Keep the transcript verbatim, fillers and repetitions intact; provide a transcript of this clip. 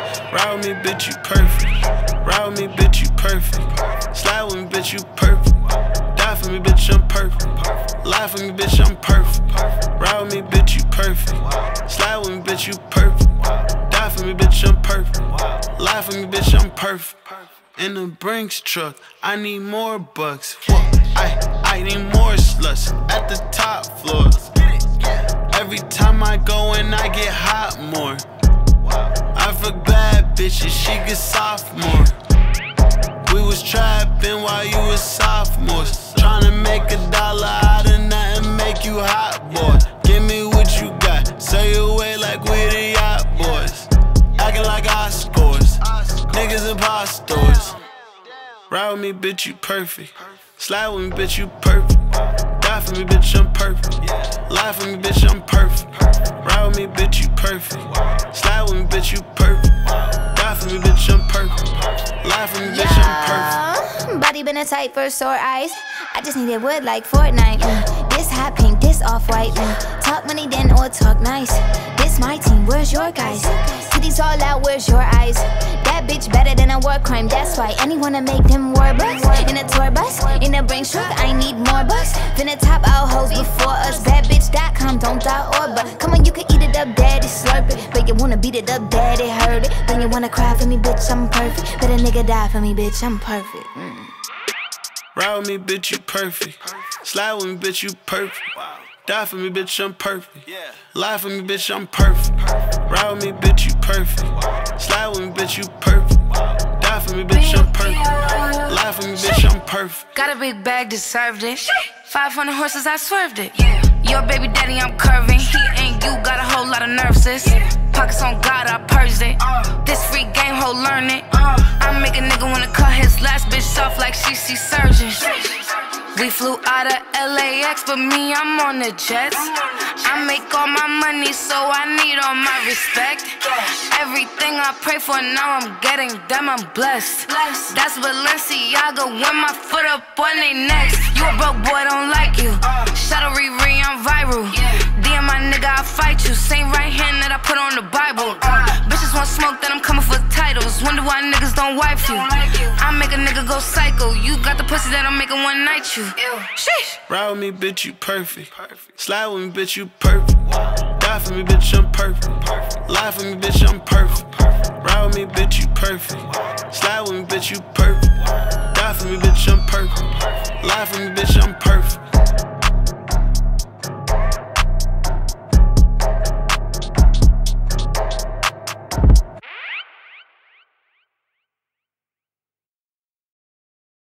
Ride with me, bitch, you perfect. Ride with me, bitch, you perfect. Slide with me, bitch, you perfect. Die for me, bitch, I'm perfect. Lie for me, bitch, I'm perfect. Ride with me, bitch, you perfect. Slide with me, bitch, you perfect. Die for me, bitch, I'm perfect. Lie for me, bitch, I'm perfect. In the Brinks truck, I need more bucks. Whoa, I, I need more sluts at the top floor. Every time I go in, I get hot more. I fuck bad bitches, she get sophomore. We was trapping while you was sophomores. Tryna make a dollar out of nothing, make you hot, boy. Give me what you got, sail away like we the yacht boys. Acting like I scores, niggas impostors. Ride with me, bitch, you perfect. Slide with me, bitch, you perfect. Die for me, bitch, I'm perfect. Lie for me, bitch, I'm perfect. Ride with me, bitch, you perfect. Slide with me, bitch, you perfect. Die for me, bitch, I'm perfect. Lie for me, bitch, I'm perfect. Body been a tight for sore eyes. I just needed wood like Fortnite. Mm. This hot pink, this off-white. Mm. Talk money then or talk nice. This my team, where's your guys? Titties all out, where's your eyes? That bitch better than a war crime. That's why anyone to make them war bucks. In a tour bus, in a Brinks truck, I need more bucks. Finna top out hoes before us. Bad bitch dot com, don't die or but. Come on, you can eat it up, daddy, slurp it. But you wanna beat it up, daddy, heard it. Then you wanna cry for me, bitch, I'm perfect. But a nigga die for me, bitch, I'm perfect. Mm. Ride with me, bitch, you perfect. Slide with me, bitch, you perfect. Die for me, bitch, I'm perfect. Lie for me, bitch, I'm perfect. Ride with me, bitch, you perfect. Slide with me, bitch, you perfect. Die for me, bitch, I'm perfect. Lie for me, bitch, I'm perfect. Got a big bag, deserved it. five hundred horses, I swerved it. Your baby daddy, I'm curving. He and you got a whole lot of nerves, sis. Pockets on God, I purged it. This free game, ho, learn it. I make a nigga wanna cut his last bitch off like she see surgeon. We flew out of L A X, but me, I'm on the jets. I make all my money, so I need all my respect. Everything I pray for, now I'm getting them, I'm blessed. That's Balenciaga when my foot up on they necks. You a broke boy, don't like you. Shadow Riri, I'm viral. D M my nigga, I fight you. Same right hand that I put on the Bible. Uh, bitches want smoke, then I'm coming for titles. Wonder why niggas don't wife you. I make a nigga go psycho. You got the pussy that I'm making one night you. Sheesh. Ride with me, bitch, you perfect. Slide with me, bitch, you perfect. Die for me, bitch, I'm perfect. Lie for me, bitch, I'm perfect. Ride with me, bitch, you perfect. Slide with me, bitch, you perfect. Die for me, bitch, I'm perfect. Lie for me, bitch, I'm perfect.